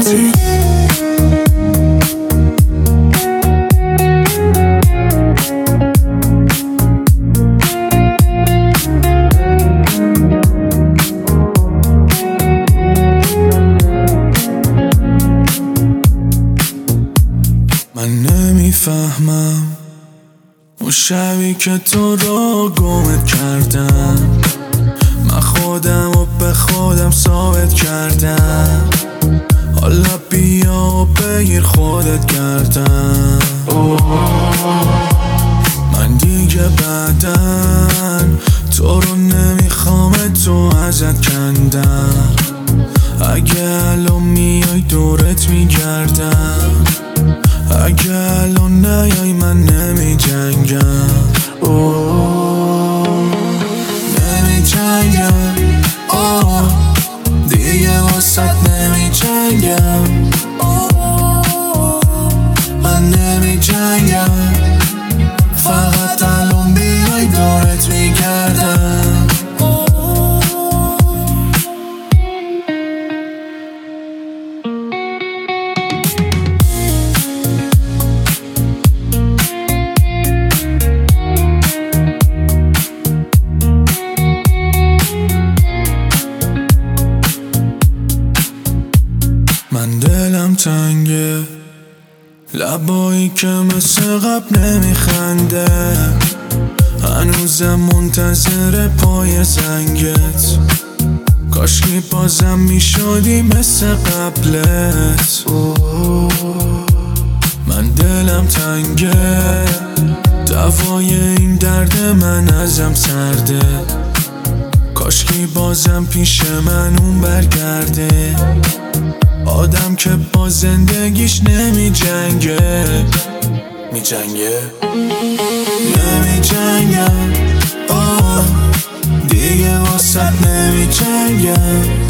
سانتی. من نمیفهمم اون شبی که تو رو گمت کردم، من خودم رو به خودم ثابت کردم. حالا بیا و بگیر خودت کردم. من دیگه بعدن تو رو نمیخوام، تو ازت کندم. اگه الان میای دورت میگردم، اگه الان نیای من نمی جنگم. نمی جنگم دیگه واسد نمی جنگم. من نمی جنگم، فقط الان بیای دورت میگردم. من دلم تنگه، لبایی که مثل قبل نمیخنده، هنوزم منتظر پای زنگت. کاشکی بازم میشدی مثل قبلت. من دلم تنگه، دوای این درد من ازم سرده. کاشکی بازم پیش من اون برگرده، آدم که با زندگیش نمی جنگه. می جنگه؟ نمی جنگم دیگه واسد نمی جنگم.